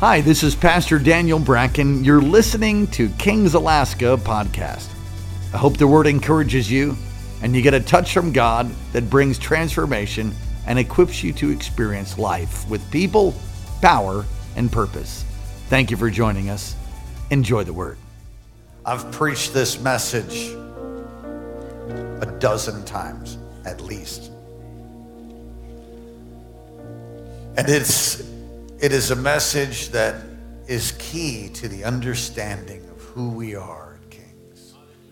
Hi, this is Pastor Daniel Bracken. You're listening to Kings Alaska podcast. I hope the word encourages you and you get a touch from God that brings transformation and equips you to experience life with people, power, and purpose. Thank you for joining us. Enjoy the word. I've preached this message a dozen times, at least. And it is a message that is key to the understanding of who we are at Kings.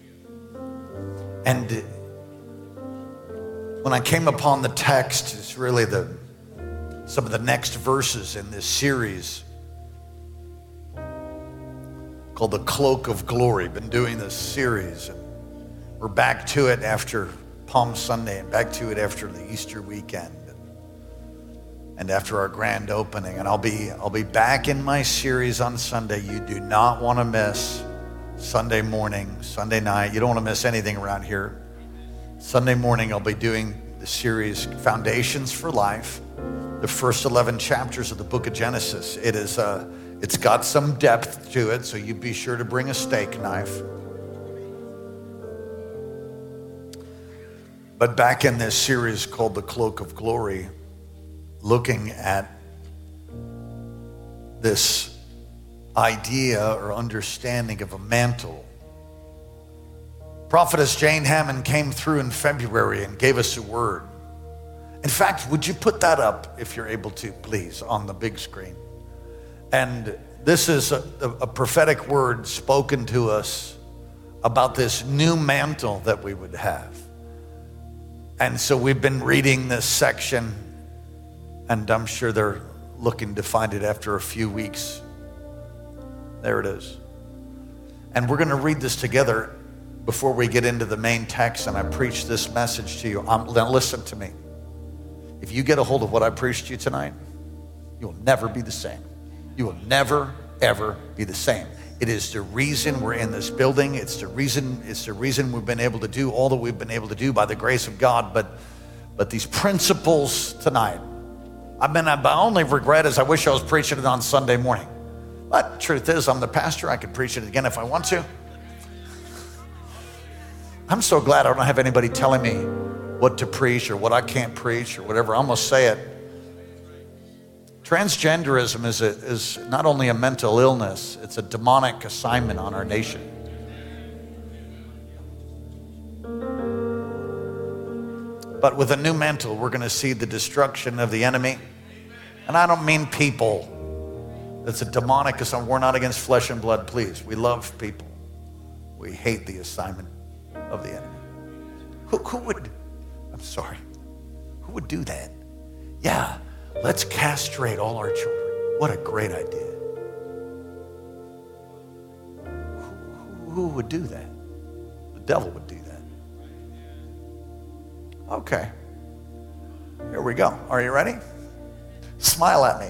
And when I came upon the text, it's really some of the next verses in this series called The Cloak of Glory. Been doing this series, and we're back to it after Palm Sunday and back to it after the Easter weekend and after our grand opening. And I'll be back in my series on Sunday. You do not want to miss Sunday morning, Sunday night. You don't want to miss anything around here. Sunday morning, I'll be doing the series Foundations for Life, the first 11 chapters of the book of Genesis. It's got some depth to it, so you be sure to bring a steak knife. But back in this series called The Cloak of Glory, looking at this idea or understanding of a mantle. Prophetess Jane Hammond came through in February and gave us a word. In fact, would you put that up, if you're able to, please, on the big screen? And this is a prophetic word spoken to us about this new mantle that we would have. And so we've been reading this section, and I'm sure they're looking to find it after a few weeks. There it is. And we're going to read this together before we get into the main text, and I preach this message to you. Now listen to me. If you get a hold of what I preached to you tonight, you will never be the same. You will never, ever be the same. It is the reason we're in this building. It's the reason we've been able to do all that we've been able to do by the grace of God. But these principles tonight, my only regret is I wish I was preaching it on Sunday morning. But the truth is, I'm the pastor. I could preach it again if I want to. I'm so glad I don't have anybody telling me what to preach or what I can't preach or whatever. I'm going to say it. Transgenderism is not only a mental illness, it's a demonic assignment on our nation. But with a new mantle, we're going to see the destruction of the enemy. And I don't mean people. It's a demonic assignment. We're not against flesh and blood, please. We love people. We hate the assignment of the enemy. Who would do that? Yeah. Let's castrate all our children. What a great idea. Who would do that? The devil would do that. Okay. Here we go. Are you ready? Smile at me.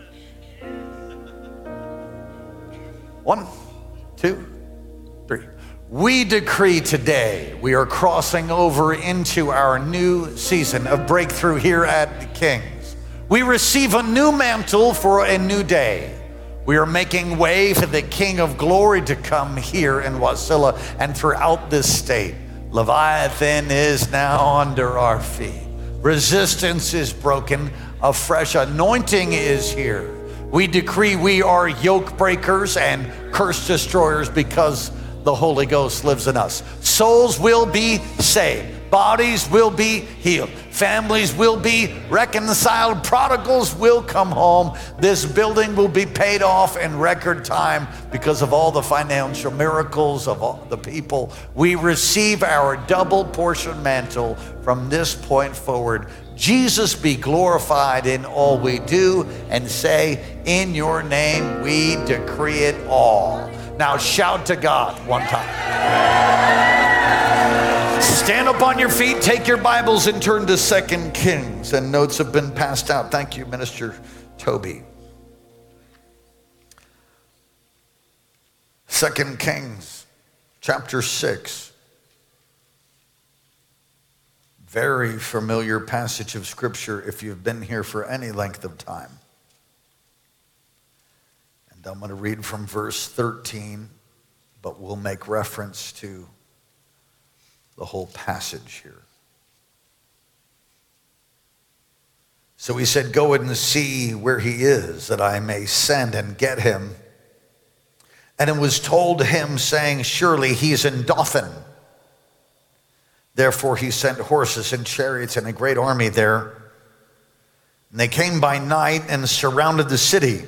1, 2, 3. We decree today we are crossing over into our new season of breakthrough here at Kings. We receive a new mantle for a new day. We are making way for the King of Glory to come here in Wasilla and throughout this state. Leviathan is now under our feet. Resistance is broken. A fresh anointing is here. We decree we are yoke breakers and curse destroyers because the Holy Ghost lives in us. Souls will be saved. Bodies will be healed. Families will be reconciled. Prodigals will come home. This building will be paid off in record time because of all the financial miracles of all the people. We receive our double portion mantle from this point forward. Jesus be glorified in all we do, and say, in your name we decree it all. Now shout to God one time. Stand up on your feet, take your Bibles, and turn to 2 Kings. And notes have been passed out. Thank you, Minister Toby. 2 Kings, chapter 6. Very familiar passage of Scripture if you've been here for any length of time. And I'm going to read from verse 13, but we'll make reference to the whole passage here. So he said, go and see where he is, that I may send and get him. And it was told him, saying, surely he's in Dothan. Therefore he sent horses and chariots and a great army there. And they came by night and surrounded the city.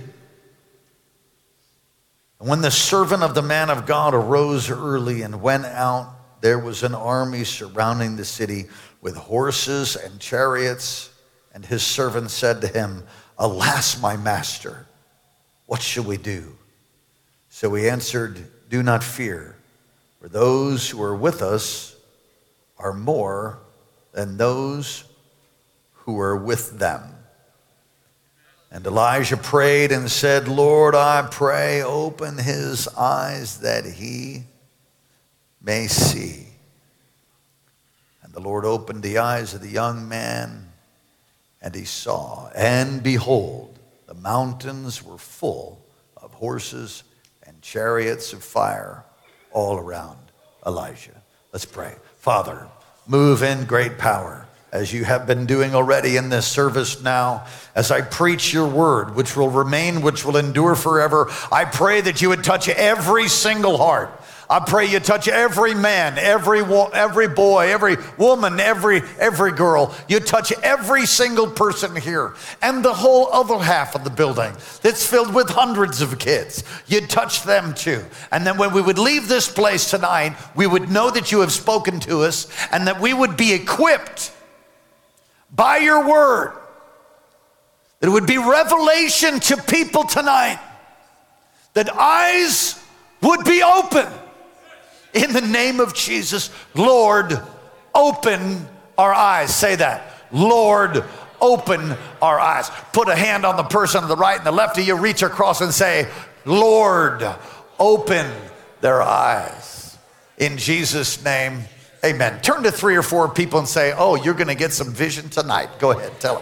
And when the servant of the man of God arose early and went out, there was an army surrounding the city with horses and chariots. And his servant said to him, alas, my master, what shall we do? So he answered, do not fear, for those who are with us are more than those who are with them. And Elijah prayed and said, Lord, I pray, open his eyes that he may see. And the Lord opened the eyes of the young man, and he saw, and behold, the mountains were full of horses and chariots of fire all around Elijah. Let's pray. Father, move in great power, as you have been doing already in this service now. As I preach your word, which will remain, which will endure forever, I pray that you would touch every single heart. I pray you touch every man, every boy, every woman, every girl. You touch every single person here and the whole other half of the building that's filled with hundreds of kids. You touch them too. And then when we would leave this place tonight, we would know that you have spoken to us and that we would be equipped by your word. That it would be revelation to people tonight. That eyes would be open. In the name of Jesus, Lord, open our eyes. Say that. Lord, open our eyes. Put a hand on the person on the right and the left of you. Reach across and say, Lord, open their eyes. In Jesus' name, amen. Turn to 3 or 4 people and say, oh, you're going to get some vision tonight. Go ahead, tell them.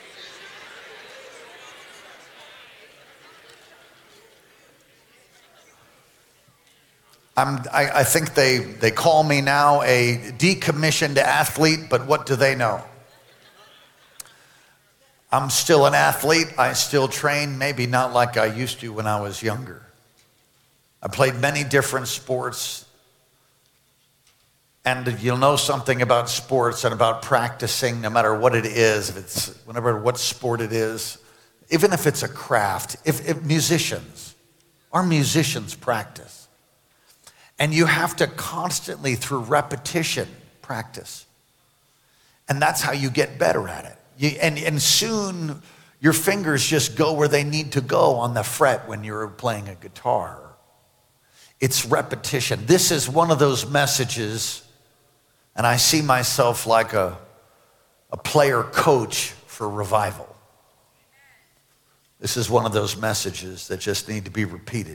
I think they call me now a decommissioned athlete, but what do they know? I'm still an athlete. I still train, maybe not like I used to when I was younger. I played many different sports. And you'll know something about sports and about practicing, no matter what it is, if it's whatever what sport it is, even if it's a craft, if our musicians practice. And you have to constantly, through repetition, practice. And that's how you get better at it. And soon, your fingers just go where they need to go on the fret when you're playing a guitar. It's repetition. This is one of those messages, and I see myself like a player coach for revival. This is one of those messages that just need to be repeated.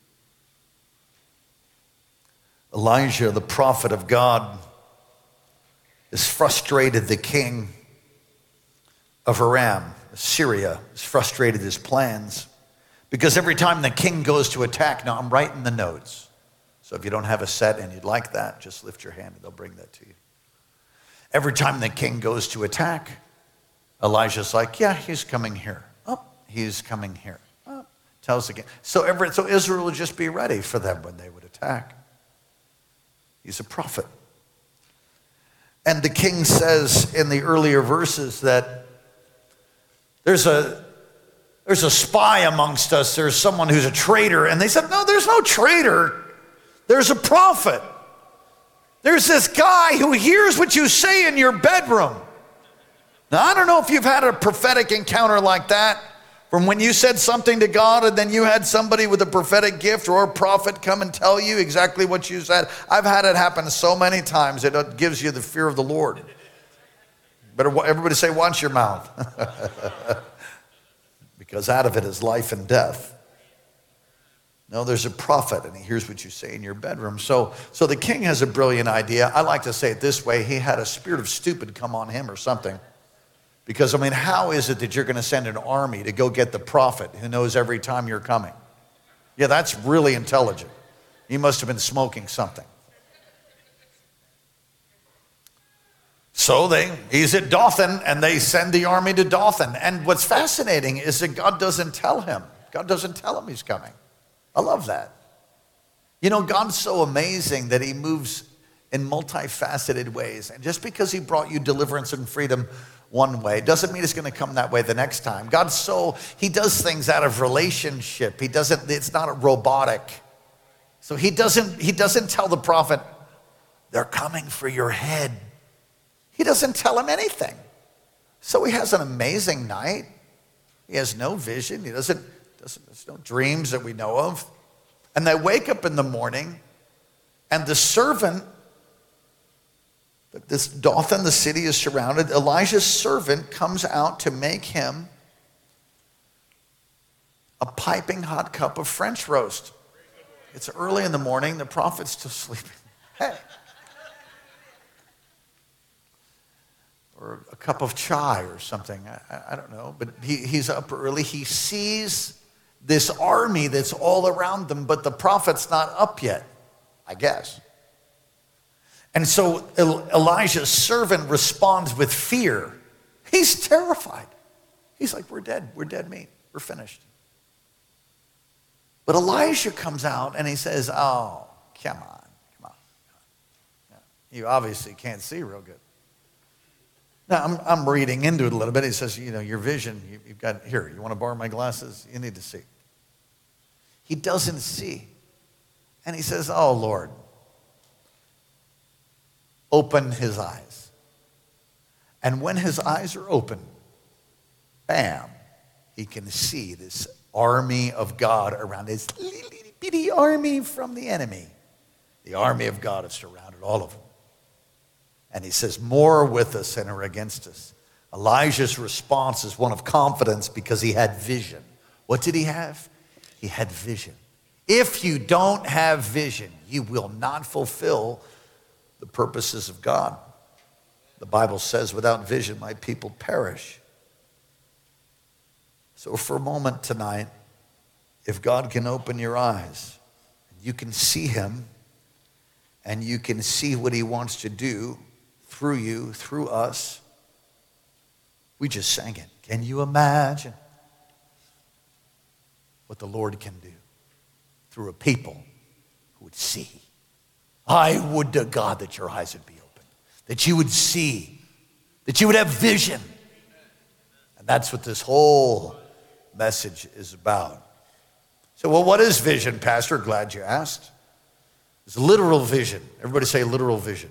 Elijah, the prophet of God, has frustrated the king of Aram. Syria has frustrated his plans because every time the king goes to attack, now I'm writing the notes. So if you don't have a set and you'd like that, just lift your hand and they'll bring that to you. Every time the king goes to attack, Elijah's like, yeah, he's coming here. Oh, he's coming here. Oh, tells the king. So Israel would just be ready for them when they would attack. He's a prophet. And the king says in the earlier verses that there's a spy amongst us. There's someone who's a traitor. And they said, no, there's no traitor. There's a prophet. There's this guy who hears what you say in your bedroom. Now, I don't know if you've had a prophetic encounter like that, from when you said something to God and then you had somebody with a prophetic gift or a prophet come and tell you exactly what you said. I've had it happen so many times it gives you the fear of the Lord. Better everybody say, watch your mouth. Because out of it is life and death. No, there's a prophet and he hears what you say in your bedroom. So the king has a brilliant idea. I like to say it this way. He had a spirit of stupid come on him or something. Because, how is it that you're going to send an army to go get the prophet who knows every time you're coming? Yeah, that's really intelligent. He must have been smoking something. So he's at Dothan, and they send the army to Dothan. And what's fascinating is that God doesn't tell him. God doesn't tell him he's coming. I love that. You know, God's so amazing that he moves in multifaceted ways. And just because he brought you deliverance and freedom one way doesn't mean it's going to come that way the next time. He does things out of relationship. It's not robotic. So he doesn't tell the prophet, they're coming for your head. He doesn't tell him anything. So he has an amazing night. He has no vision. There's no dreams that we know of. And they wake up in the morning, and the servant, this Dothan, the city is surrounded. Elijah's servant comes out to make him a piping hot cup of French roast. It's early in the morning. The prophet's still sleeping. Hey. Or a cup of chai or something. I don't know. But he's up early. He sees this army that's all around them, but the prophet's not up yet, I guess. And so Elijah's servant responds with fear. He's terrified. He's like, we're dead meat. We're finished. But Elijah comes out and he says, oh, come on. Yeah. You obviously can't see real good. Now, I'm reading into it a little bit. He says, you know, your vision, you've got, here, you want to borrow my glasses? You need to see. He doesn't see. And he says, oh, Lord, open his eyes. And when his eyes are open, bam, he can see this army of God around his little bitty army from the enemy. The army of God has surrounded all of them. And he says, more are with us than are against us. Elijah's response is one of confidence because he had vision. What did he have? He had vision. If you don't have vision, you will not fulfill the purposes of God. The Bible says, without vision, my people perish. So for a moment tonight, if God can open your eyes, you can see him, and you can see what he wants to do through you, through us. We just sang it. Can you imagine what the Lord can do through a people who would see? I would to God that your eyes would be open, that you would see, that you would have vision. And that's what this whole message is about. So, well, what is vision, Pastor? Glad you asked. It's literal vision. Everybody say literal vision.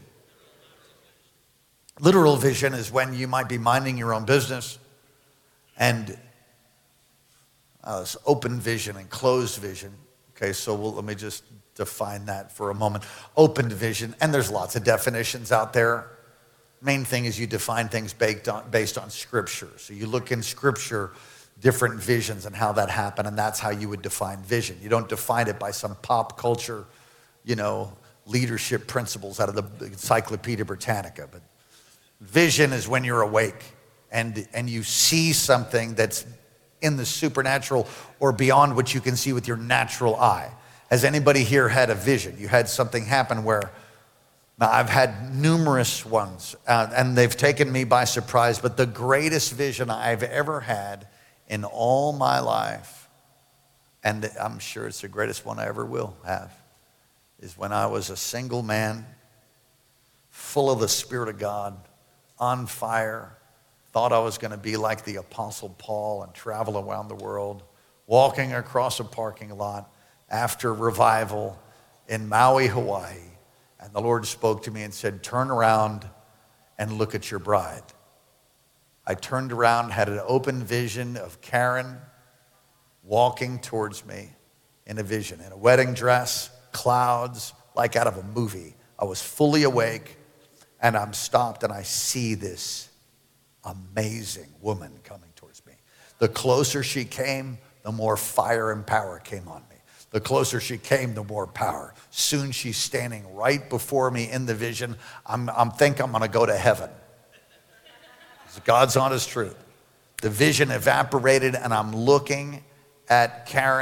Literal vision is when you might be minding your own business, and it's open vision and closed vision. Okay, so let me just define that for a moment. Open vision, and there's lots of definitions out there. Main thing is you define things based on Scripture. So you look in Scripture, different visions and how that happened, and that's how you would define vision. You don't define it by some pop culture, leadership principles out of the Encyclopedia Britannica. But vision is when you're awake and you see something that's in the supernatural or beyond what you can see with your natural eye. Has anybody here had a vision? You had something happen where, now I've had numerous ones, and they've taken me by surprise, but the greatest vision I've ever had in all my life, and I'm sure it's the greatest one I ever will have, is when I was a single man, full of the Spirit of God, on fire, thought I was going to be like the Apostle Paul and travel around the world, walking across a parking lot after revival in Maui, Hawaii. And the Lord spoke to me and said, turn around and look at your bride. I turned around, had an open vision of Karen walking towards me in a vision, in a wedding dress, clouds, like out of a movie. I was fully awake, and I'm stopped, and I see this amazing woman coming towards me. The closer she came, the more fire and power came on me. The closer she came, the more power. Soon she's standing right before me in the vision. I'm thinking I'm going to go to heaven. It's God's honest truth. The vision evaporated, and I'm looking at Karen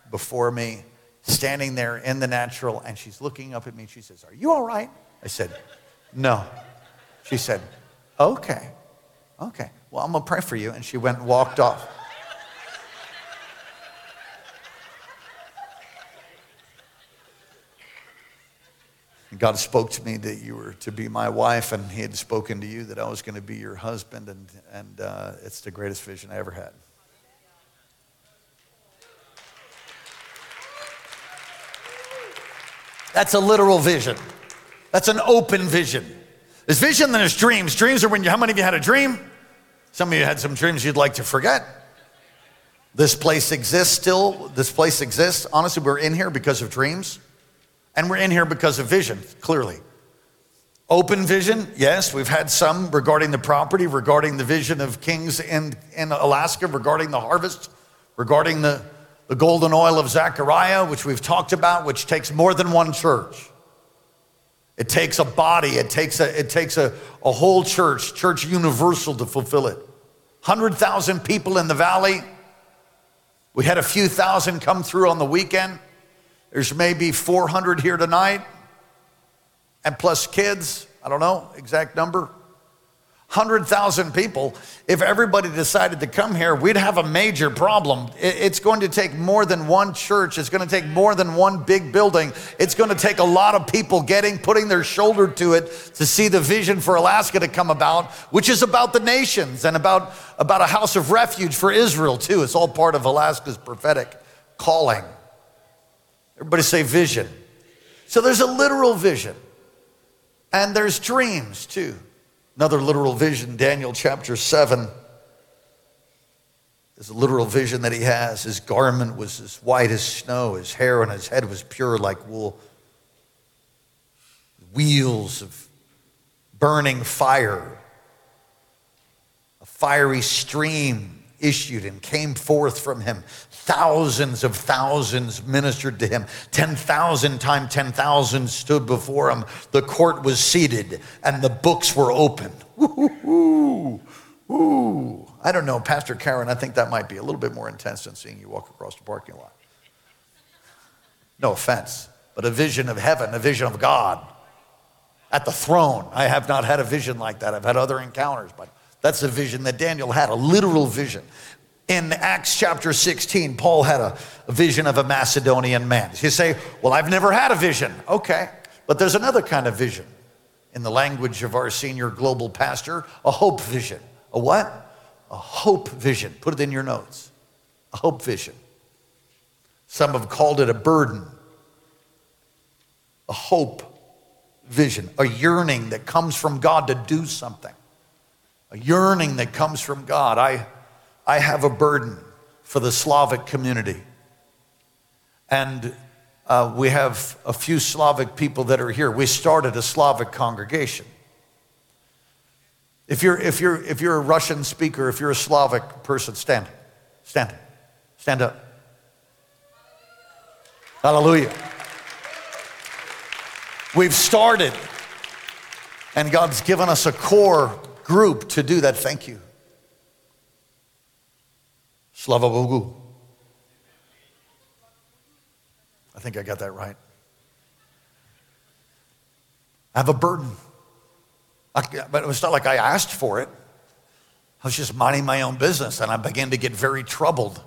before me, standing there in the natural, and she's looking up at me and she says, "Are you all right?" I said, "No." She said, "Okay, okay. Well, I'm going to pray for you." And she went and walked off. God spoke to me that you were to be my wife, and he had spoken to you that I was going to be your husband, and it's the greatest vision I ever had. That's a literal vision. That's an open vision. There's vision, then there's dreams. Dreams are how many of you had a dream? Some of you had some dreams you'd like to forget. This place exists still. This place exists. Honestly, we're in here because of dreams. And we're in here because of vision, clearly. Open vision, yes, we've had some regarding the property, regarding the vision of kings in Alaska, regarding the harvest, regarding the golden oil of Zechariah, which we've talked about, which takes more than one church. It takes a body, it takes a whole church universal to fulfill it. 100,000 people in the valley. We had a few thousand come through on the weekend. There's maybe 400 here tonight, and plus kids, I don't know, exact number. 100,000 people. If everybody decided to come here, we'd have a major problem. It's going to take more than one church. It's going to take more than one big building. It's going to take a lot of people putting their shoulder to it to see the vision for Alaska to come about, which is about the nations and about a house of refuge for Israel too. It's all part of Alaska's prophetic calling. Everybody say vision. So there's a literal vision. And there's dreams too. Another literal vision, Daniel chapter 7. There's a literal vision that he has. His garment was as white as snow. His hair on his head was pure like wool. Wheels of burning fire. A fiery stream issued and came forth from him. Thousands of thousands ministered to him. 10,000 times 10,000 stood before him. The court was seated and the books were opened. Ooh. I don't know, Pastor Karen, I think that might be a little bit more intense than seeing you walk across the parking lot. No offense, but a vision of heaven, a vision of God at the throne. I have not had a vision like that. I've had other encounters, but that's the vision that Daniel had, a literal vision. In Acts chapter 16, Paul had a vision of a Macedonian man. You say, well, I've never had a vision. Okay, but there's another kind of vision. In the language of our senior global pastor, a hope vision. A what? A hope vision. Put it in your notes. A hope vision. Some have called it a burden. A hope vision. A yearning that comes from God to do something. A yearning that comes from God. I have a burden for the Slavic community. And we have a few Slavic people that are here. We started a Slavic congregation. If you're a Russian speaker, if you're a Slavic person, stand up. Hallelujah. We've started, and God's given us a core group to do that. Thank you. Slava Bogu. I think I got that right. I have a burden. But it's not like I asked for it. I was just minding my own business, and I began to get very troubled.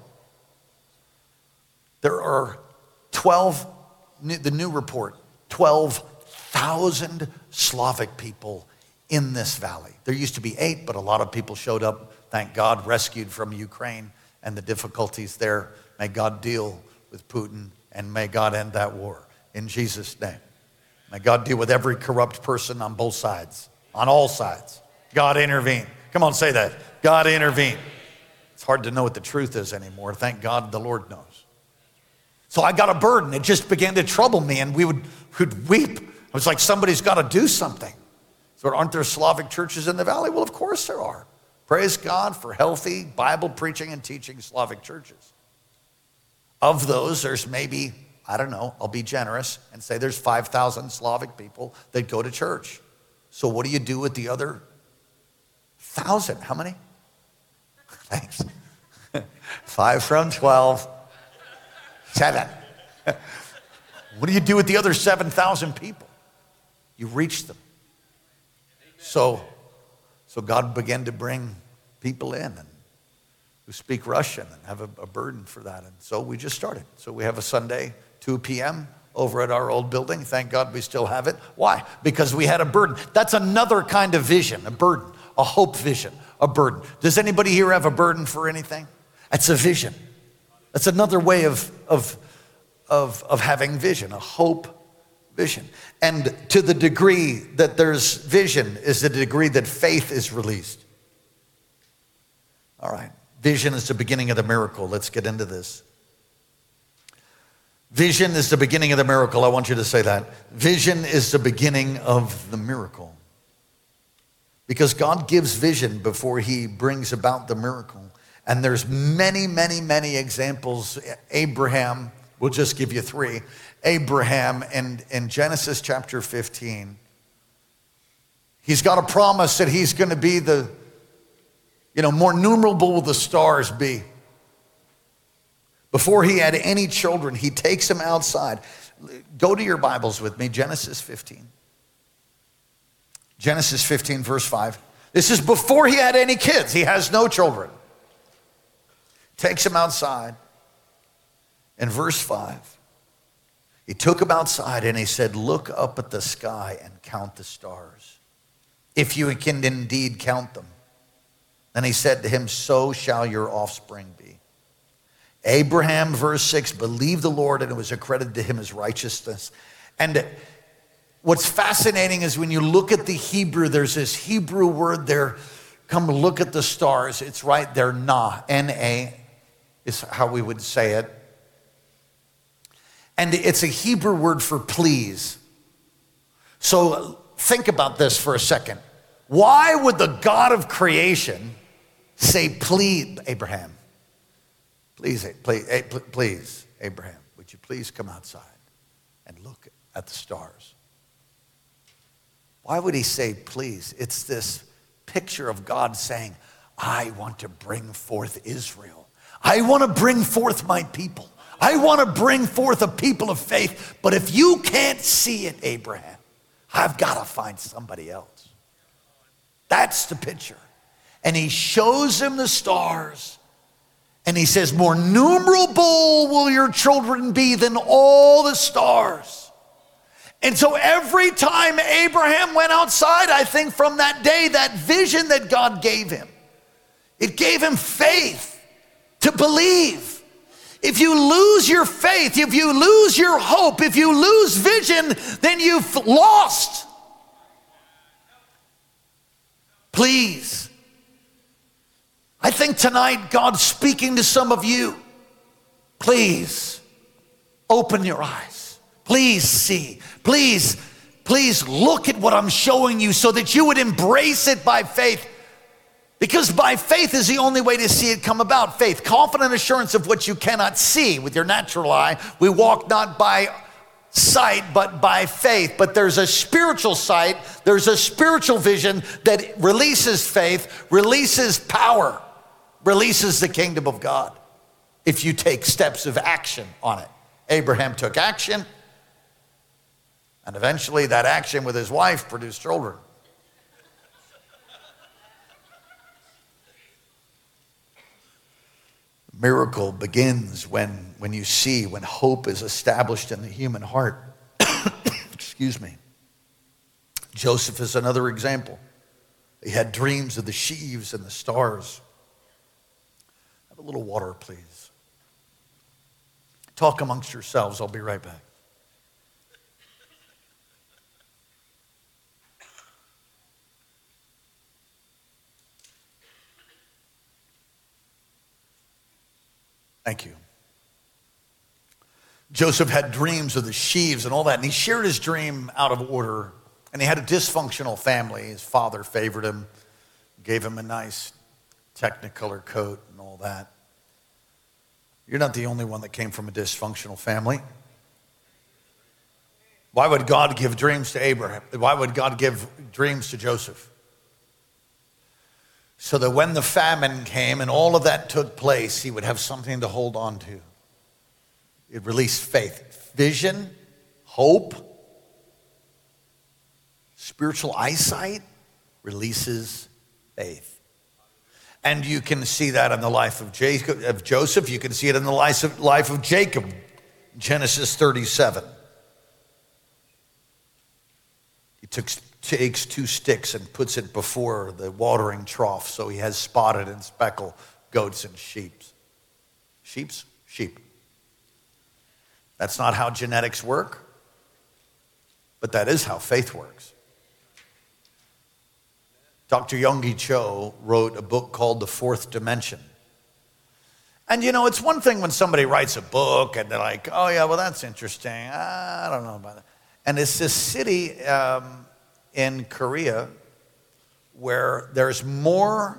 There are the new report, 12,000 Slavic people in this valley. There used to be 8, but a lot of people showed up, thank God, rescued from Ukraine and the difficulties there. May God deal with Putin, and may God end that war in Jesus' name. May God deal with every corrupt person on both sides, on all sides. God intervene. Come on, say that. God intervene. It's hard to know what the truth is anymore. Thank God the Lord knows. So I got a burden. It just began to trouble me, and we would weep. It was like somebody's got to do something. So aren't there Slavic churches in the valley? Well, of course there are. Praise God for healthy Bible preaching and teaching Slavic churches. Of those, there's maybe, I don't know, I'll be generous and say there's 5,000 Slavic people that go to church. So what do you do with the other 1,000? How many? Thanks. 5 from 12. 7. What do you do with the other 7,000 people? You reach them. So God began to bring people in and who speak Russian and have a burden for that. And so we just started. So we have a Sunday, 2 p.m. over at our old building. Thank God we still have it. Why? Because we had a burden. That's another kind of vision, a burden, a hope vision, a burden. Does anybody here have a burden for anything? That's a vision. That's another way of having vision, a hope vision. And to the degree that there's vision is the degree that faith is released. All right. Vision is the beginning of the miracle. Let's get into this. Vision is the beginning of the miracle. I want you to say that. Vision is the beginning of the miracle. Because God gives vision before he brings about the miracle. And there's many, many, many examples. Abraham, we'll just give you 3. Abraham in Genesis chapter 15. He's got a promise that he's going to be more numerable will the stars be. Before he had any children, he takes them outside. Go to your Bibles with me, Genesis 15. Genesis 15, verse 5. This is before he had any kids. He has no children. Takes them outside. In verse 5, he took him outside and he said, look up at the sky and count the stars, if you can indeed count them. And he said to him, so shall your offspring be. Abraham, verse 6, believed the Lord and it was accredited to him as righteousness. And what's fascinating is when you look at the Hebrew, there's this Hebrew word there, come look at the stars. It's right there, na, N-A is how we would say it. And it's a Hebrew word for please. So think about this for a second. Why would the God of creation say, please, Abraham, please, Abraham, would you please come outside and look at the stars? Why would he say, please? It's this picture of God saying, I want to bring forth Israel. I want to bring forth my people. I want to bring forth a people of faith. But if you can't see it, Abraham, I've got to find somebody else. That's the picture. And he shows him the stars. And he says, more numerable will your children be than all the stars. And so every time Abraham went outside, I think from that day, that vision that God gave him, it gave him faith to believe. If you lose your faith, if you lose your hope, if you lose vision, then you've lost. Please. I think tonight God's speaking to some of you. Please open your eyes. Please see. Please look at what I'm showing you so that you would embrace it by faith. Because by faith is the only way to see it come about. Faith, confident assurance of what you cannot see with your natural eye. We walk not by sight, but by faith. But there's a spiritual sight, there's a spiritual vision that releases faith, releases power, releases the kingdom of God if you take steps of action on it. Abraham took action, and eventually that action with his wife produced children. Miracle begins when you see, when hope is established in the human heart. Excuse me. Joseph is another example. He had dreams of the sheaves and the stars. Have a little water, please. Talk amongst yourselves. I'll be right back. Thank you. Joseph had dreams of the sheaves and all that, and he shared his dream out of order, and he had a dysfunctional family. His father favored him, gave him a nice Technicolor coat and all that. You're not the only one that came from a dysfunctional family. Why would God give dreams to Abraham? Why would God give dreams to Joseph? So that when the famine came and all of that took place, he would have something to hold on to. It released faith, vision, hope, spiritual eyesight releases faith. And you can see that in the life of Joseph. You can see it in the life of Jacob, Genesis 37. He takes 2 sticks and puts it before the watering trough so he has spotted and speckled goats and sheep. Sheep. That's not how genetics work, but that is how faith works. Dr. Yonggi Cho wrote a book called The Fourth Dimension. And you know, it's one thing when somebody writes a book and they're like, oh yeah, well that's interesting. I don't know about that. And it's this city in Korea where there's more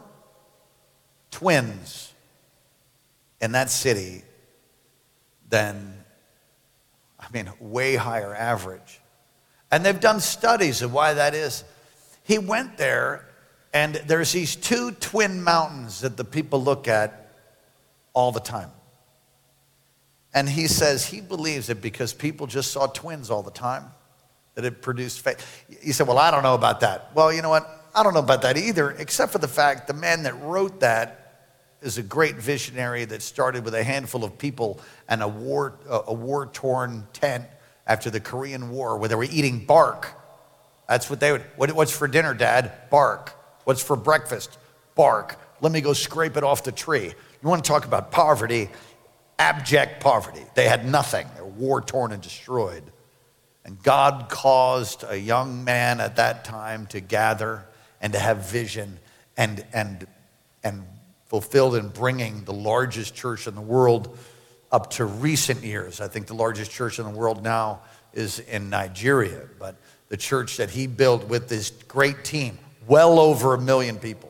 twins in that city than, way higher average. And they've done studies of why that is. He went there, and there's these 2 twin mountains that the people look at all the time. And he says he believes that because people just saw twins all the time, that it produced faith. He said, well, I don't know about that. Well, you know what? I don't know about that either, except for the fact the man that wrote that is a great visionary that started with a handful of people and a war-torn tent after the Korean War where they were eating bark. That's what they would, what's for dinner, Dad? Bark. What's for breakfast? Bark. Let me go scrape it off the tree. You want to talk about poverty? Abject poverty. They had nothing. They were war-torn and destroyed. And God caused a young man at that time to gather and to have vision and fulfilled in bringing the largest church in the world up to recent years. I think the largest church in the world now is in Nigeria, but the church that he built with this great team, well over 1 million people.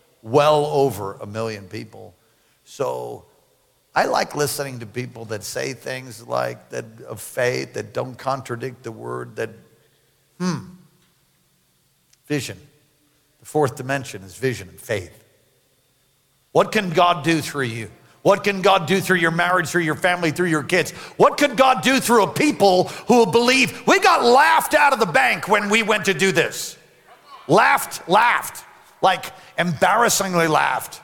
So I like listening to people that say things like that of faith that don't contradict the word, that, vision. The fourth dimension is vision and faith. What can God do through you? What can God do through your marriage, through your family, through your kids? What could God do through a people who will believe? We got laughed out of the bank when we went to do this. Laughed, like embarrassingly laughed.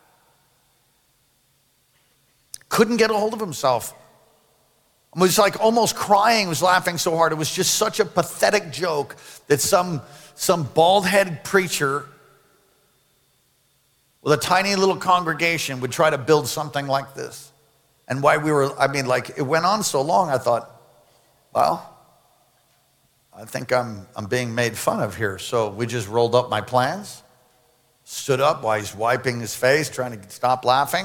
Couldn't get a hold of himself. Was like almost crying, was laughing so hard. It was just such a pathetic joke that some bald-headed preacher with a tiny little congregation would try to build something like this. And why we were, it went on so long, I thought, well, I think I'm being made fun of here. So we just rolled up my plans, stood up while he's wiping his face, trying to stop laughing.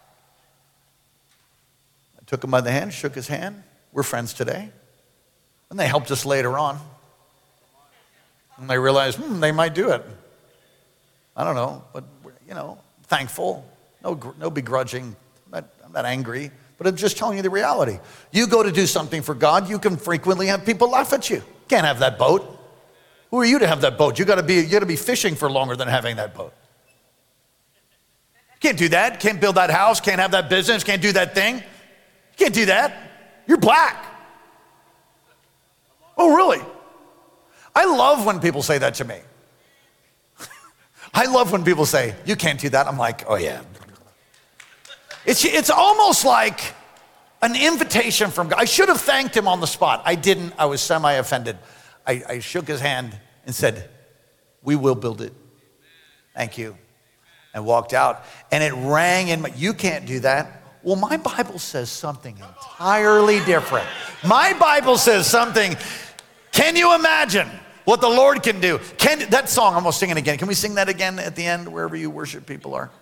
I took him by the hand, shook his hand. We're friends today. And they helped us later on. And they realized, they might do it. I don't know, but thankful, no begrudging. I'm not angry, but I'm just telling you the reality. You go to do something for God, you can frequently have people laugh at you. Can't have that boat. Who are you to have that boat? You got to be fishing for longer than having that boat. Can't do that. Can't build that house. Can't have that business. Can't do that thing. Can't do that. You're black. Oh, really? I love when people say that to me. I love when people say, you can't do that. I'm like, oh yeah. It's almost like an invitation from God. I should have thanked him on the spot. I didn't. I was semi-offended. I shook his hand and said, we will build it. Thank you. And walked out. And it rang in you can't do that. Well, my Bible says something entirely different. My Bible says something. Can you imagine what the Lord can do? That song, I'm going to sing it again. Can we sing that again at the end, wherever you worship people are?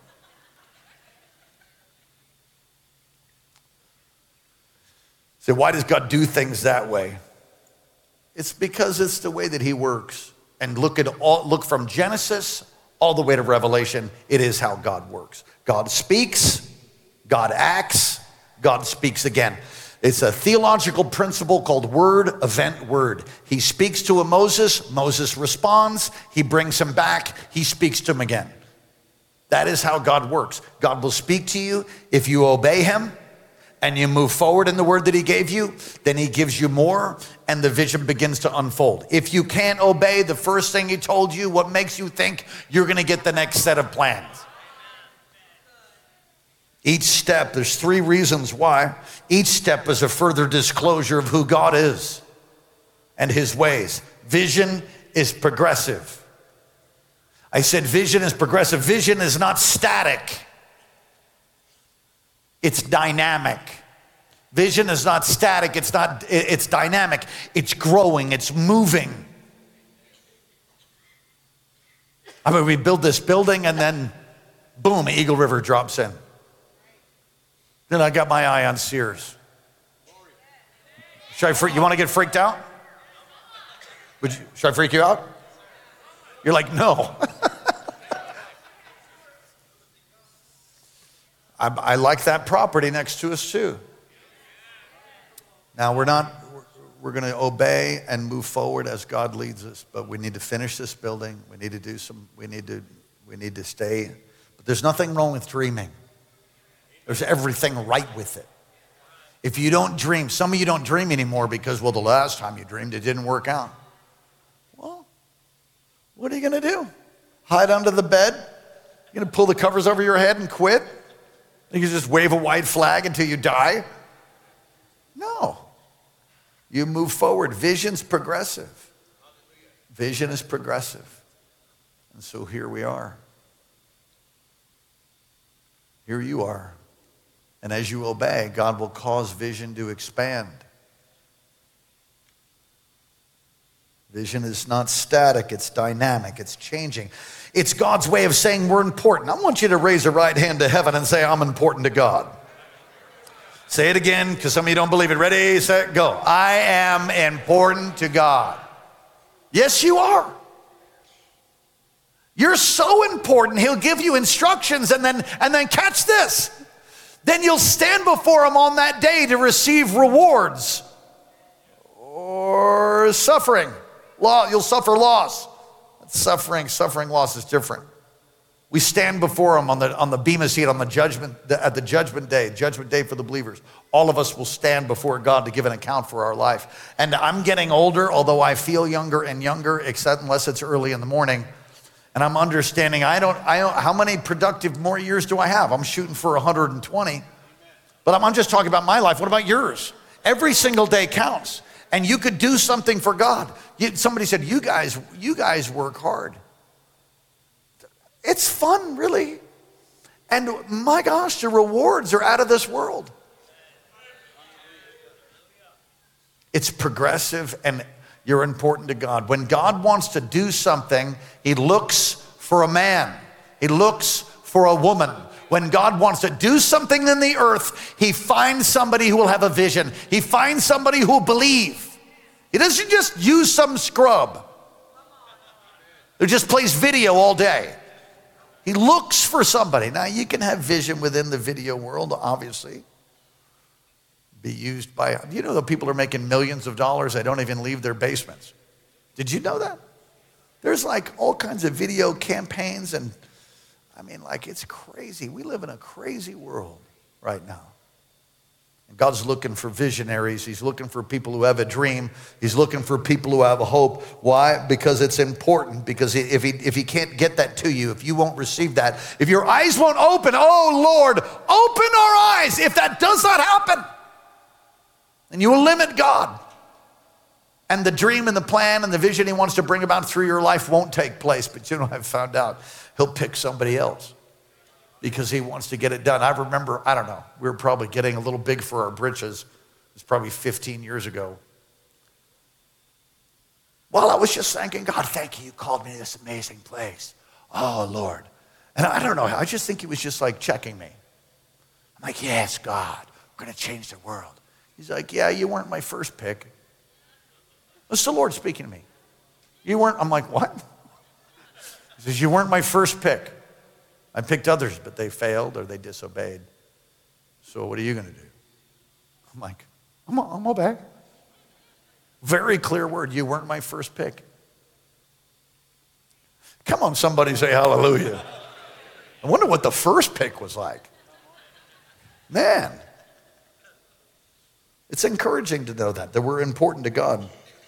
So why does God do things that way? It's because it's the way that he works. And look from Genesis all the way to Revelation. It is how God works. God speaks, God acts, God speaks again. It's a theological principle called word, event, word. He speaks to Moses responds, he brings him back, he speaks to him again. That is how God works. God will speak to you if you obey him, and you move forward in the word that he gave you, then he gives you more and the vision begins to unfold. If you can't obey the first thing he told you, what makes you think you're going to get the next set of plans? Each step, there's 3 reasons why. Each step is a further disclosure of who God is and his ways. Vision is progressive. I said vision is progressive. Vision is not static. It's dynamic. Vision is not static, it's dynamic. It's growing, it's moving. I mean, we build this building and then boom, Eagle River drops in. Then I got my eye on Sears. You want to get freaked out? Should I freak you out? You're like, no. I like that property next to us too. Now we're going to obey and move forward as God leads us, but we need to finish this building. We need to stay. But there's nothing wrong with dreaming. There's everything right with it. If you don't dream, some of you don't dream anymore because, well, the last time you dreamed, it didn't work out. Well, what are you going to do? Hide under the bed? You're going to pull the covers over your head and quit? You can just wave a white flag until you die? No. You move forward. Vision's progressive. Vision is progressive. And so here we are. Here you are. And as you obey, God will cause vision to expand. Vision is not static, it's dynamic, it's changing. It's God's way of saying we're important. I want you to raise your right hand to heaven and say, I'm important to God. Say it again, because some of you don't believe it. Ready, set, go. I am important to God. Yes, you are. You're so important, he'll give you instructions and then catch this. Then you'll stand before him on that day to receive rewards or suffering. You'll suffer loss. Suffering, loss is different. We stand before him on the bema seat at the judgment day for the believers. All of us will stand before God to give an account for our life. And I'm getting older, although I feel younger and younger, unless it's early in the morning. And I'm understanding, I don't, how many productive more years do I have? I'm shooting for 120. But I'm just talking about my life. What about yours? Every single day counts. And you could do something for God. Somebody said, you guys work hard. It's fun, really. And my gosh, the rewards are out of this world. It's progressive and you're important to God. When God wants to do something, he looks for a man. He looks for a woman. When God wants to do something in the earth, he finds somebody who will have a vision. He finds somebody who will believe. He doesn't just use some scrub who just plays video all day. He looks for somebody. Now, you can have vision within the video world, obviously. Be used by, the people are making millions of dollars, they don't even leave their basements. Did you know that? There's like all kinds of video campaigns and it's crazy. We live in a crazy world right now. And God's looking for visionaries. He's looking for people who have a dream. He's looking for people who have a hope. Why? Because it's important. Because if he can't get that to you, if you won't receive that, if your eyes won't open, oh Lord, open our eyes. If that does not happen, then you will limit God. And the dream and the plan and the vision he wants to bring about through your life won't take place. But I've found out he'll pick somebody else because he wants to get it done. I remember, we were probably getting a little big for our britches. It was probably 15 years ago. Well, I was just thanking God, thank you called me to this amazing place. Oh, Lord. And I don't know, I just think he was just like checking me. I'm like, yes, God, we're going to change the world. He's like, yeah, you weren't my first pick. That's the Lord speaking to me. You weren't, I'm like, what? He says, you weren't my first pick. I picked others, but they failed or they disobeyed. So what are you going to do? I'm like, I'm obey. Very clear word. You weren't my first pick. Come on, somebody say hallelujah. I wonder what the first pick was like. Man, It's encouraging to know that we're important to God.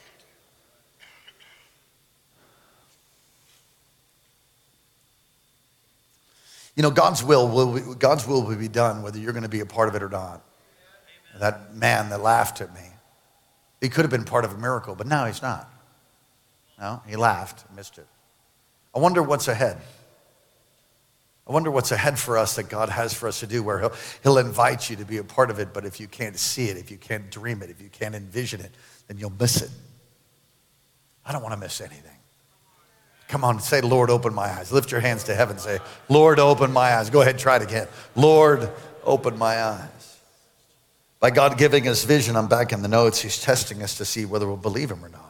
You know, God's will will be done whether you're going to be a part of it or not. Amen. That man that laughed at me, he could have been part of a miracle, but no, he's not. No, he laughed, missed it. I wonder what's ahead. I wonder what's ahead for us that God has for us to do, where he'll invite you to be a part of it, but if you can't see it, if you can't dream it, if you can't envision it, then you'll miss it. I don't want to miss anything. Come on, say, Lord, open my eyes. Lift your hands to heaven. Say, Lord, open my eyes. Go ahead, try it again. Lord, open my eyes. By God giving us vision, I'm back in the notes, he's testing us to see whether we'll believe him or not.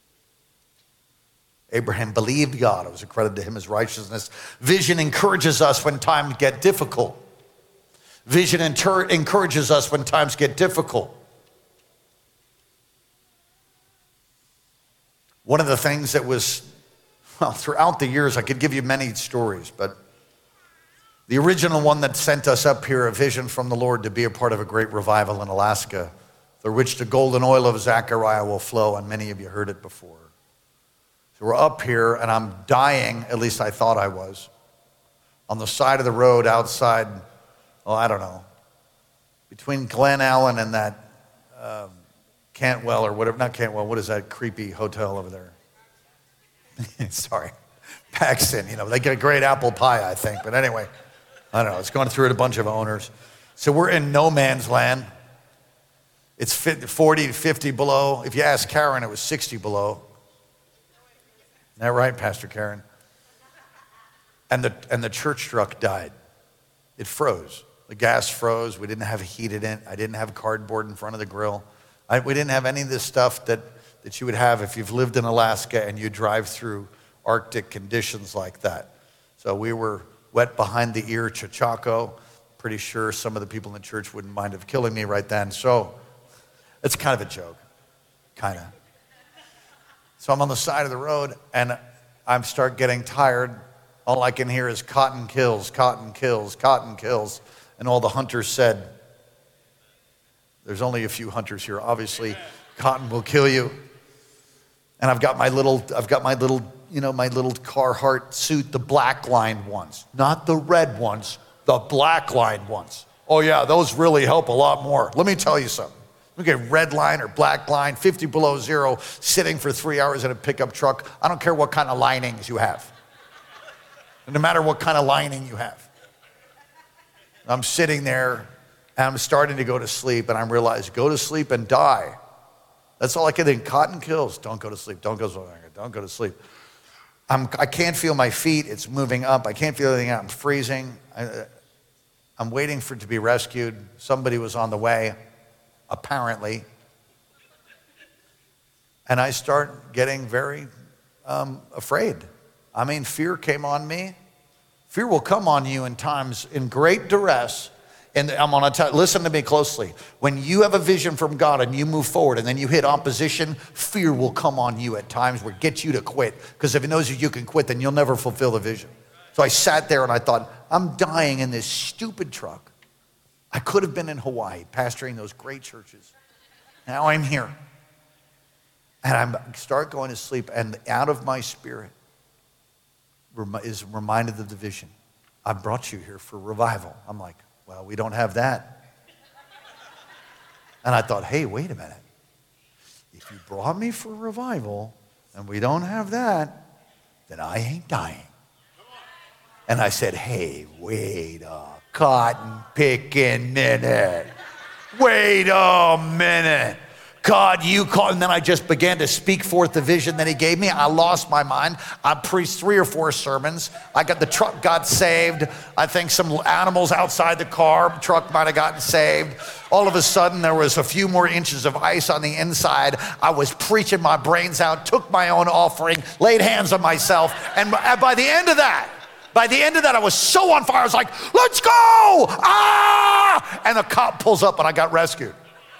Abraham believed God. It was accredited to him as righteousness. Vision encourages us when times get difficult. Vision encourages us when times get difficult. One of the things that was, well, throughout the years, I could give you many stories, but the original one that sent us up here, a vision from the Lord to be a part of a great revival in Alaska, through which the golden oil of Zechariah will flow, and many of you heard it before. So we're up here, and I'm dying, at least I thought I was, on the side of the road outside, I don't know, between Glen Allen and that Cantwell or whatever, not Cantwell, what is that creepy hotel over there? Sorry, Paxton, they get a great apple pie, I think. But anyway, I don't know. It's going through a bunch of owners. So we're in no man's land. It's 40 to 50 below. If you ask Karen, it was 60 below. Isn't that right, Pastor Karen? And the church truck died. It froze. The gas froze. We didn't have heat in it. I didn't have cardboard in front of the grill. We didn't have any of this stuff that you would have if you've lived in Alaska and you drive through Arctic conditions like that. So we were wet behind the ear, Chachaco. Pretty sure some of the people in the church wouldn't mind of killing me right then. So it's kind of a joke, kind of. So I'm on the side of the road and I start getting tired. All I can hear is cotton kills, cotton kills, cotton kills. And all the hunters said, there's only a few hunters here, obviously, cotton will kill you. And I've got my little Carhartt suit, the black lined ones, not the red ones, the black lined ones. Oh yeah, those really help a lot more. Let me tell you something. You get red line or black line, 50 below zero, sitting for 3 hours in a pickup truck. I don't care what kind of linings you have. No matter what kind of lining you have. I'm sitting there and I'm starting to go to sleep and I realize, go to sleep and die. That's all I can think. Cotton kills. Don't go to sleep. Don't go to sleep. I can't feel my feet. It's moving up. I can't feel anything. I'm freezing. I'm waiting for it to be rescued. Somebody was on the way, apparently. And I start getting very afraid. I mean, fear came on me. Fear will come on you in times in great duress. And I'm going to tell, listen to me closely. When you have a vision from God and you move forward and then you hit opposition, fear will come on you at times where it gets you to quit. Because if it knows you can quit, then you'll never fulfill the vision. So I sat there and I thought, I'm dying in this stupid truck. I could have been in Hawaii pastoring those great churches. Now I'm here. And I start going to sleep and out of my spirit is reminded of the vision. I brought you here for revival. I'm like, well, we don't have that. And I thought, hey, wait a minute. If you brought me for revival and we don't have that, then I ain't dying. And I said, hey, wait a cotton picking minute. Wait a minute. God, you called. And then I just began to speak forth the vision that he gave me. I lost my mind. I preached 3 or 4 sermons. The truck got saved. I think some animals outside the truck might have gotten saved. All of a sudden, there was a few more inches of ice on the inside. I was preaching my brains out, took my own offering, laid hands on myself. And by the end of that, I was so on fire. I was like, let's go! Ah! And the cop pulls up and I got rescued.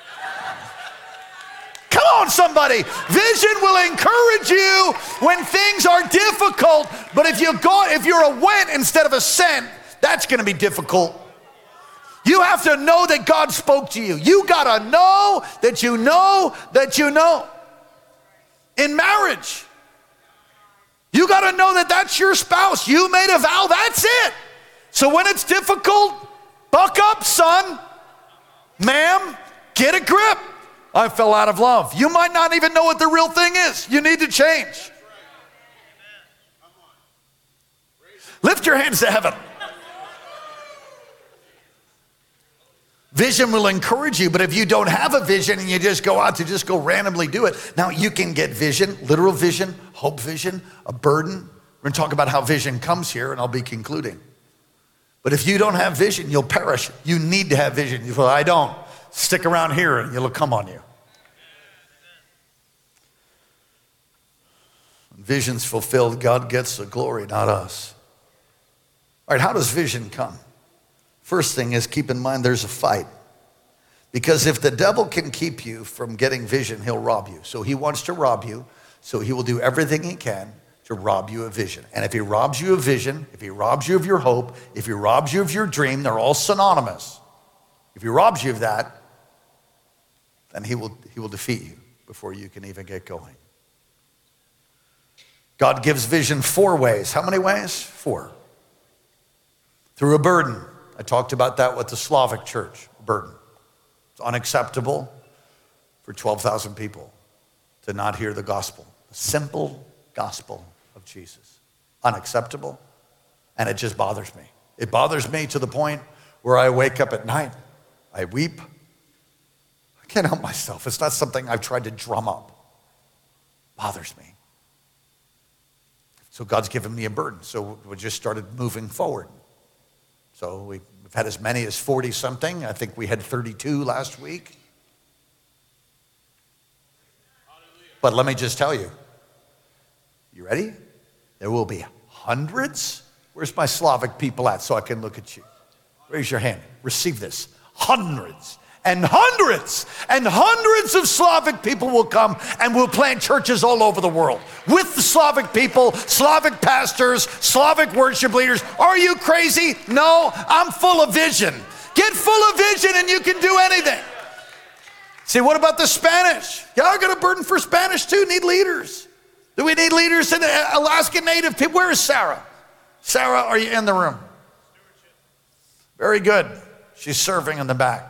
Come on, somebody. Vision will encourage you when things are difficult. But if you're a went instead of a sent, that's going to be difficult. You have to know that God spoke to you. You got to know that you know that you know. In marriage, you got to know that that's your spouse. You made a vow, that's it. So when it's difficult, buck up, son. Ma'am, get a grip. I fell out of love. You might not even know what the real thing is. You need to change. Lift your hands to heaven. Vision will encourage you, but if you don't have a vision and you just go out to just go randomly do it, now you can get vision, literal vision, hope vision, a burden. We're going to talk about how vision comes here, and I'll be concluding. But if you don't have vision, you'll perish. You need to have vision. You go, I don't. Stick around here and it'll come on you. When vision's fulfilled, God gets the glory, not us. All right, how does vision come? First thing is, keep in mind there's a fight. Because if the devil can keep you from getting vision, he'll rob you. So he wants to rob you, so he will do everything he can to rob you of vision. And if he robs you of vision, if he robs you of your hope, if he robs you of your dream, they're all synonymous. If he robs you of that, then he will defeat you before you can even get going. God gives vision 4 ways. How many ways? 4. Through a burden. I talked about that with the Slavic church, burden. It's unacceptable for 12,000 people to not hear the gospel, the simple gospel of Jesus. Unacceptable, and it just bothers me. It bothers me to the point where I wake up at night, I weep. I can't help myself. It's not something I've tried to drum up. It bothers me. So God's given me a burden, so we just started moving forward. So we've had as many as 40-something. I think we had 32 last week. But let me just tell you. You ready? There will be hundreds. Where's my Slavic people at so I can look at you? Raise your hand. Receive this. Hundreds and hundreds and hundreds of Slavic people will come and will plant churches all over the world with the Slavic people, Slavic pastors, Slavic worship leaders. Are you crazy? No, I'm full of vision. Get full of vision and you can do anything. See, what about the Spanish? Yeah, I got a burden for Spanish too. Need leaders. Do we need leaders in the Alaska Native people? Where is Sarah? Sarah, are you in the room? Very good. She's serving in the back.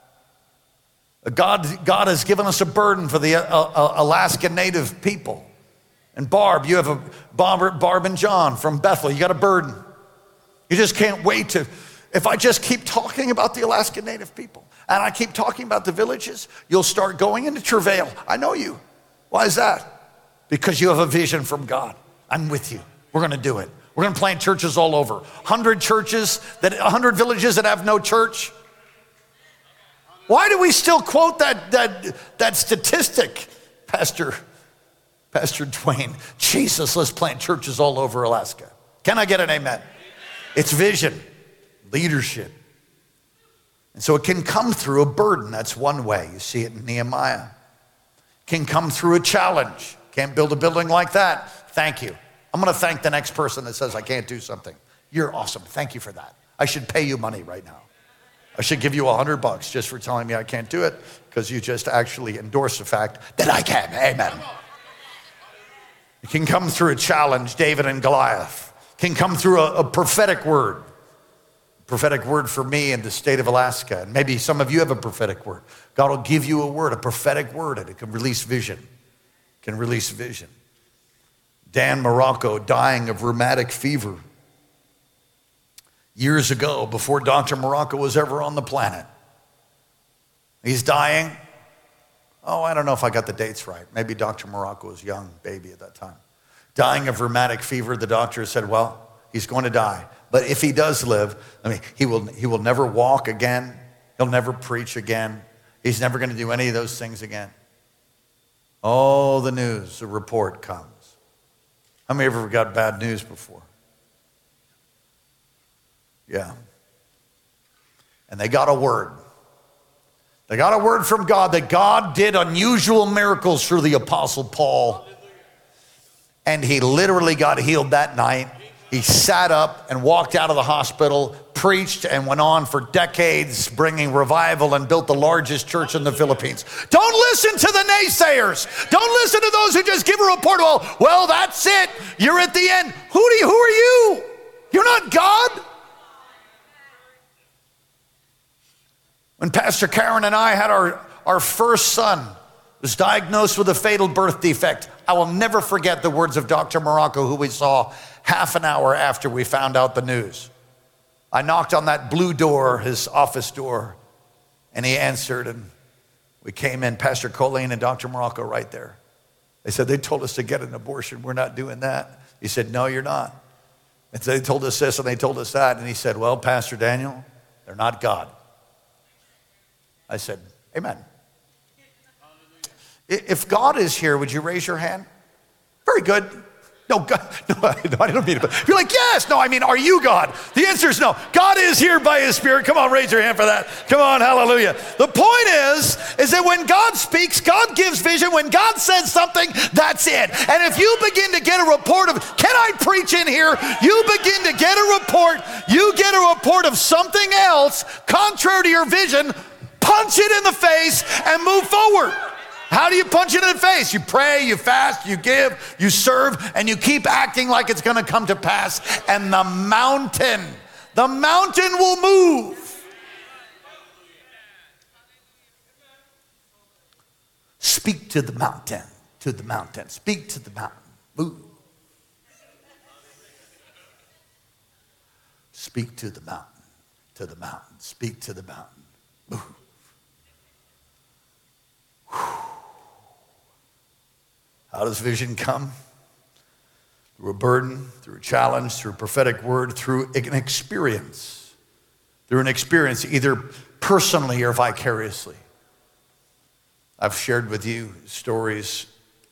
God has given us a burden for the Alaska Native people. And Barb, you have Barb and John from Bethel. You got a burden. You just can't wait to, if I just keep talking about the Alaska Native people and I keep talking about the villages, you'll start going into travail. I know you. Why is that? Because you have a vision from God. I'm with you. We're going to do it. We're going to plant churches all over. 100 villages that have no church. Why do we still quote that statistic, Pastor Dwayne? Jesus, let's plant churches all over Alaska. Can I get an amen? It's vision, leadership. And so it can come through a burden. That's one way. You see it in Nehemiah. It can come through a challenge. Can't build a building like that. Thank you. I'm going to thank the next person that says I can't do something. You're awesome. Thank you for that. I should pay you money right now. I should give you $100 just for telling me I can't do it, because you just actually endorse the fact that I can. Amen. It can come through a challenge, David and Goliath. It can come through a prophetic word. Prophetic word for me in the state of Alaska. And maybe some of you have a prophetic word. God will give you a word, a prophetic word, and it can release vision. It can release vision. Dan Morocco dying of rheumatic fever years ago, before Dr. Morocco was ever on the planet. He's dying. Oh, I don't know if I got the dates right. Maybe Dr. Morocco was a young baby at that time. Dying of rheumatic fever, the doctor said, well, he's going to die. But if he does live, he will never walk again. He'll never preach again. He's never going to do any of those things again. Oh, the news, the report comes. How many of you ever got bad news before? Yeah. And they got a word. They got a word from God that God did unusual miracles through the Apostle Paul. And he literally got healed that night. He sat up and walked out of the hospital preached and went on for decades, bringing revival and built the largest church in the Philippines. Don't listen to the naysayers. Don't listen to those who just give a report. Well, that's it. Are at the end. Who are you? You're not God. When Pastor Karen and I had our first son, was diagnosed with a fatal birth defect, I will never forget the words of Dr. Morocco, who we saw half an hour after we found out the news. I knocked on that blue door, his office door, and he answered, and we came in, Pastor Colleen and Dr. Morocco right there. They said, they told us to get an abortion. We're not doing that. He said, no, you're not. And so they told us this and they told us that. And he said, well, Pastor Daniel, they're not God. I said, amen. If God is here, would you raise your hand? Very good. No, God, no, I don't mean it. But you're like, yes. No, I mean, are you God? The answer is no. God is here by his Spirit. Come on, raise your hand for that. Come on, hallelujah. The point is that when God speaks, God gives vision. When God says something, that's it. And if you begin to get a report of, can I preach in here? You begin to get a report. You get a report of something else contrary to your vision. Punch it in the face and move forward. How do you punch it in the face? You pray, you fast, you give, you serve, and you keep acting like it's going to come to pass. And the mountain will move. Speak to the mountain, speak to the mountain, move. Speak to the mountain, speak to the mountain, move. How does vision come? Through a burden, through a challenge, through a prophetic word, through an experience. Through an experience, either personally or vicariously. I've shared with you stories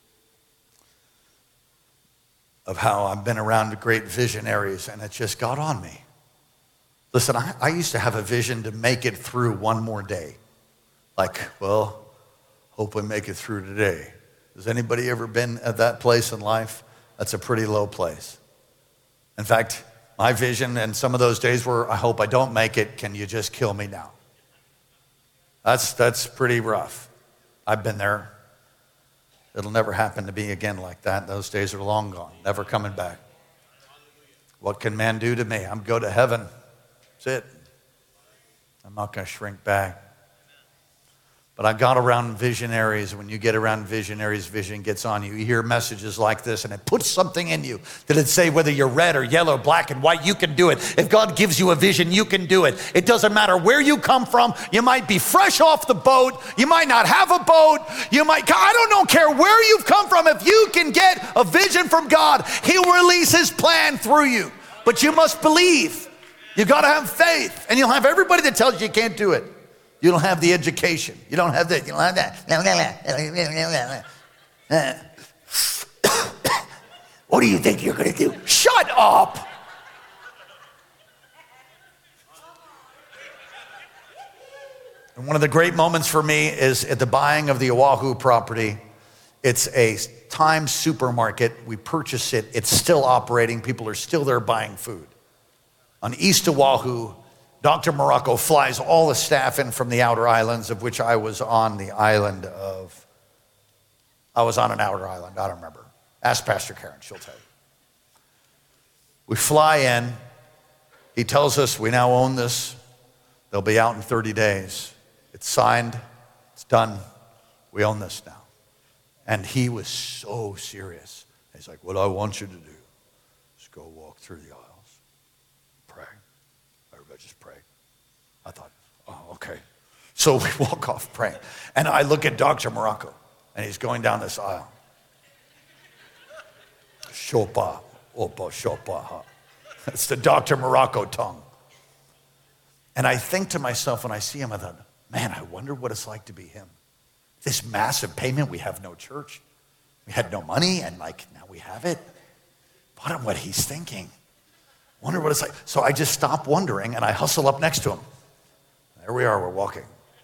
of how I've been around great visionaries and it just got on me. Listen, I used to have a vision to make it through one more day. Like, well, hope we make it through today. Has anybody ever been at that place in life? That's a pretty low place. In fact, my vision and some of those days were, I hope I don't make it. Can you just kill me now? That's pretty rough. I've been there. It'll never happen to me again like that. Those days are long gone, never coming back. What can man do to me? I'm go to heaven. That's it. I'm not going to shrink back. But I got around visionaries. When you get around visionaries, vision gets on you. You hear messages like this, and it puts something in you. Did it say whether you're red or yellow, black and white, you can do it. If God gives you a vision, you can do it. It doesn't matter where you come from. You might be fresh off the boat. You might not have a boat. I don't care where you've come from. If you can get a vision from God, he'll release his plan through you. But you must believe. You got to have faith. And you'll have everybody that tells you you can't do it. You don't have the education. You don't have that. You don't have that. What do you think you're going to do? Shut up. And one of the great moments for me is at the buying of the Oahu property. It's a Times supermarket. We purchased it. It's still operating. People are still there buying food. On East Oahu, Dr. Morocco flies all the staff in from the outer islands, of which I was on an outer island, I don't remember. Ask Pastor Karen, she'll tell you. We fly in, he tells us we now own this, they'll be out in 30 days. It's signed, it's done, we own this now. And he was so serious. He's like, what I want you to do is go walk through the aisles, pray. Everybody just pray. I thought, oh, okay. So we walk off praying. And I look at Dr. Morocco, and he's going down this aisle. Shopa, opa, shopa, ha. That's the Dr. Morocco tongue. And I think to myself when I see him, I thought, man, I wonder what it's like to be him. This massive payment, we have no church. We had no money, and now we have it. I don't know what he's thinking. Wonder what it's like. So I just stop wondering, and I hustle up next to him. There we are, we're walking.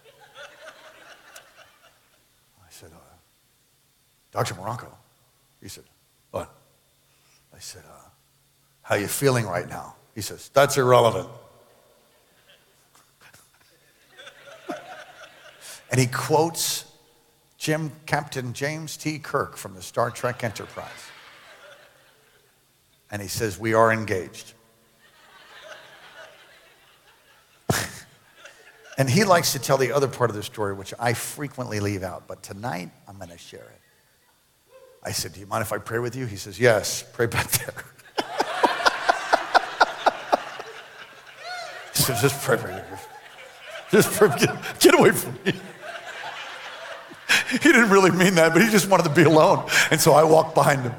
I said, Dr. Morocco. He said, what? I said, how you feeling right now? He says, that's irrelevant. And he quotes Captain James T. Kirk from the Star Trek Enterprise. And he says, we are engaged. And he likes to tell the other part of the story, which I frequently leave out. But tonight, I'm going to share it. I said, do you mind if I pray with you? He says, yes, pray back there. He says, just pray for you. Just pray, get away from me. He didn't really mean that, but he just wanted to be alone. And so I walked behind him.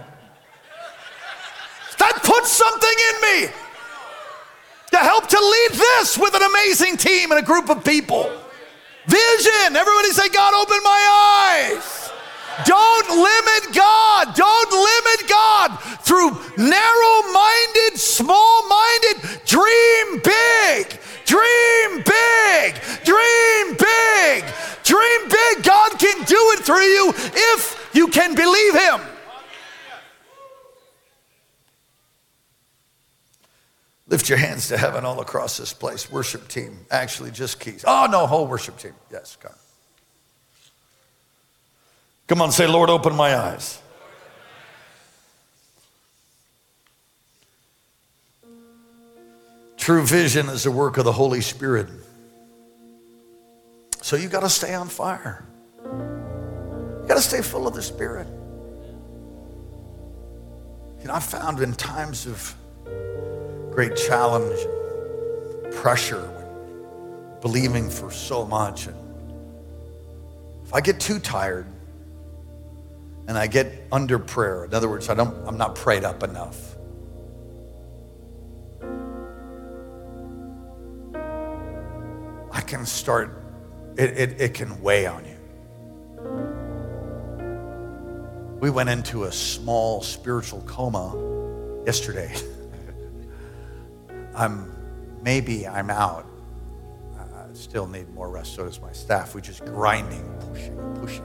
That puts something in me to help to lead this with an amazing team and a group of people. Vision. Everybody say, God, open my eyes. Don't limit God. Don't limit God through narrow-minded, small-minded. Dream big. Dream big. Dream big. Dream big. God can do it through you if you can believe him. Lift your hands to heaven all across this place. Worship team. Actually, just keys. Oh, no, whole worship team. Yes, God. Come on, say, Lord, open my eyes. True vision is the work of the Holy Spirit. So you got to stay on fire. You got to stay full of the Spirit. You know, I found in times of great challenge and pressure, when believing for so much, and if I get too tired and I get under prayer, in other words, I'm not prayed up enough, I can start, it can weigh on you. We went into a small spiritual coma yesterday. I'm out. I still need more rest, so does my staff. We're just grinding, pushing.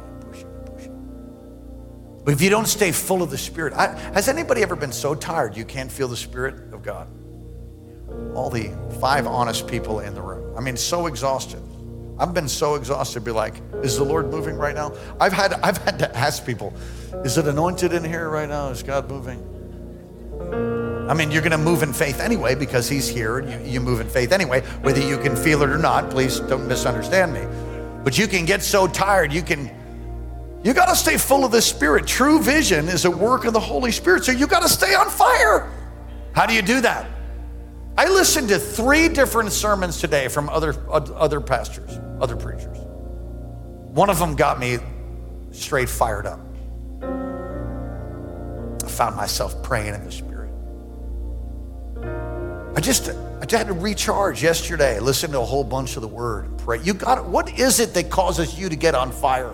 But if you don't stay full of the Spirit, has anybody ever been so tired you can't feel the Spirit of God? All the 5 honest people in the room. I mean, so exhausted. I've been so exhausted, be like, is the Lord moving right now? I've had to ask people, is it anointed in here right now? Is God moving? I mean, you're going to move in faith anyway because he's here, and you move in faith anyway, whether you can feel it or not. Please don't misunderstand me. But you can get so tired, you got to stay full of the Spirit. True vision is a work of the Holy Spirit, so you got to stay on fire. How do you do that? I listened to 3 different sermons today from other pastors, other preachers. One of them got me straight fired up. I found myself praying in the Spirit. I had to recharge yesterday, listen to a whole bunch of the Word and pray. What is it that causes you to get on fire?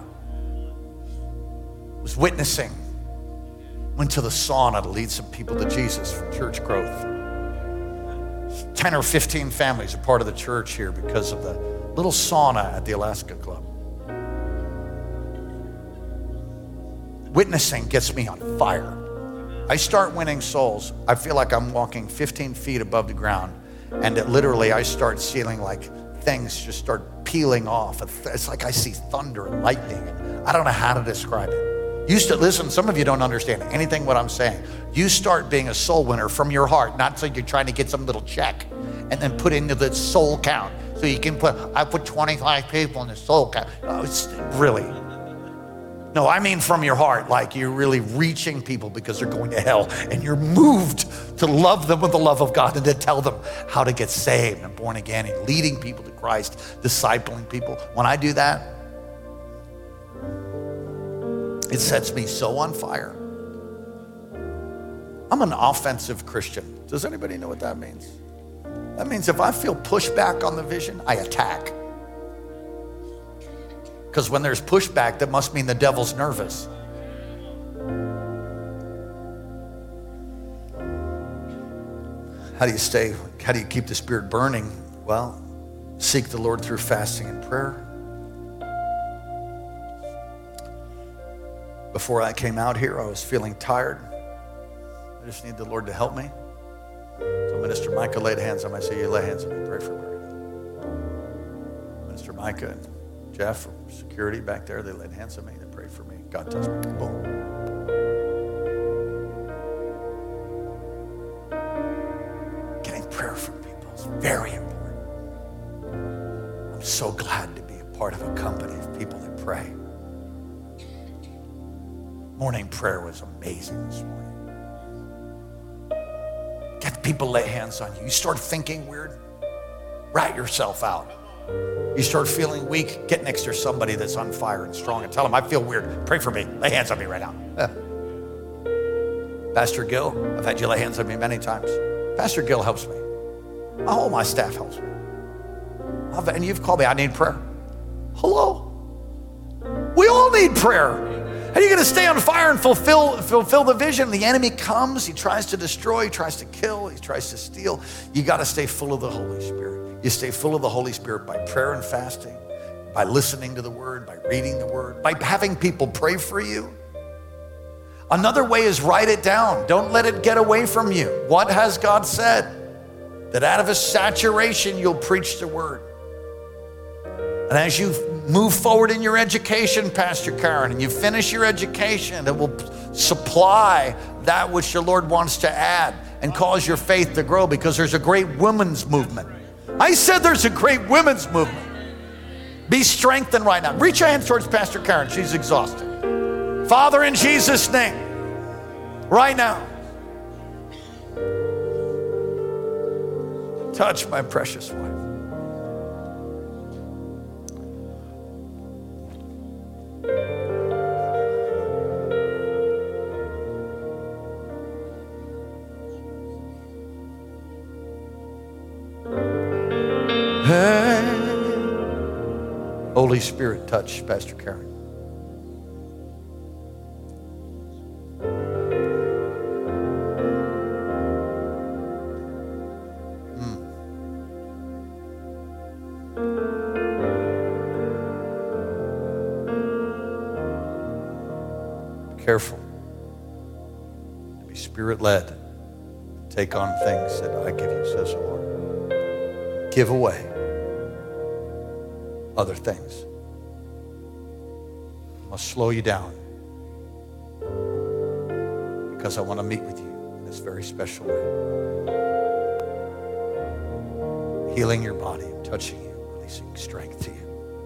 I was witnessing. Went to the sauna to lead some people to Jesus for church growth. 10 or 15 families are part of the church here because of the little sauna at the Alaska Club. Witnessing gets me on fire. I start winning souls. I feel like I'm walking 15 feet above the ground, and literally I start feeling like things just start peeling off. It's like I see thunder and lightning. I don't know how to describe it. Listen, some of you don't understand anything what I'm saying. You start being a soul winner from your heart, not so you're trying to get some little check and then put into the soul count. So you can I put 25 people in the soul count. Oh, it's really. No, I mean from your heart, like you're really reaching people because they're going to hell, and you're moved to love them with the love of God and to tell them how to get saved and born again and leading people to Christ, discipling people. When I do that, it sets me so on fire. I'm an offensive Christian. Does anybody know what that means? That means if I feel pushback on the vision, I attack. Because when there's pushback, that must mean the devil's nervous. How do you keep the Spirit burning? Well, seek the Lord through fasting and prayer. Before I came out here, I was feeling tired. I just need the Lord to help me. So Minister Micah laid hands on me. I say, you lay hands on me, pray for me. Minister Micah and Jeff from security back there, they laid hands on me, they prayed for me. God touched me. Boom. Getting prayer from people is very important. I'm so glad to be a part of a company of people that pray. Morning prayer was amazing this morning. Get people lay hands on you. You start thinking weird, rat yourself out. You start feeling weak, get next to somebody that's on fire and strong and tell them, I feel weird. Pray for me. Lay hands on me right now. Pastor Gil, I've had you lay hands on me many times. Pastor Gil helps me. All my staff helps me. And you've called me, I need prayer. Hello? We all need prayer. How are you going to stay on fire and fulfill the vision? The enemy comes, he tries to destroy, he tries to kill, he tries to steal. You got to stay full of the Holy Spirit. You stay full of the Holy Spirit by prayer and fasting, by listening to the word, by reading the word, by having people pray for you. Another way is write it down. Don't let it get away from you. What has God said? That out of a saturation, you'll preach the word. And as you move forward in your education, Pastor Karen, and you finish your education, it will supply that which the Lord wants to add and cause your faith to grow, because there's a great women's movement. I said there's a great women's movement. Be strengthened right now. Reach your hands towards Pastor Karen. She's exhausted. Father, in Jesus' name, right now, touch my precious wife. Hey. Holy Spirit, touch Pastor Karen. Careful to be Spirit-led. Take on things that I give you, says the Lord. Give away other things. I'll slow you down because I want to meet with you in this very special way. Healing your body and touching you, releasing strength to you.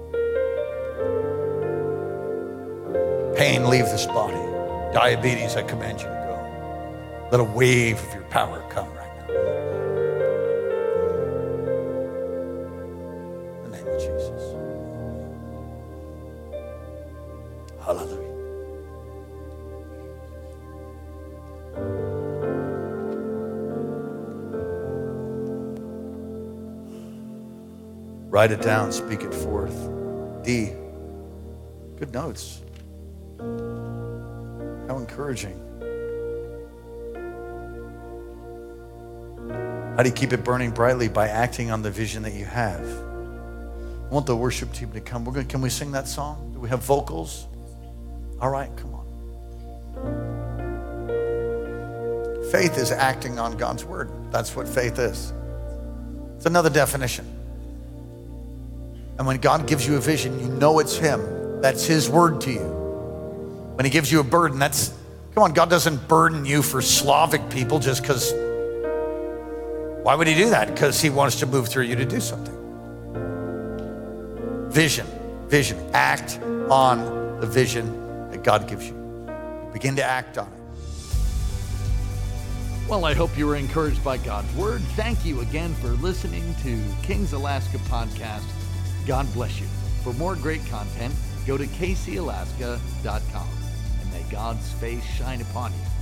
Pain, leave this body. Diabetes, I command you to go. Let a wave of your power come right now. In the name of Jesus. Hallelujah. Write it down, speak it forth. D, good notes. How encouraging. How do you keep it burning brightly? By acting on the vision that you have. I want the worship team to come. Can we sing that song? Do we have vocals? All right, come on. Faith is acting on God's word. That's what faith is. It's another definition. And when God gives you a vision, you know it's him. That's his word to you. When he gives you a burden, come on, God doesn't burden you for Slavic people just because. Why would he do that? Because he wants to move through you to do something. Vision. Act on the vision that God gives you. Begin to act on it. Well, I hope you were encouraged by God's word. Thank you again for listening to Kings Alaska Podcast. God bless you. For more great content, go to kcalaska.com. And may God's face shine upon you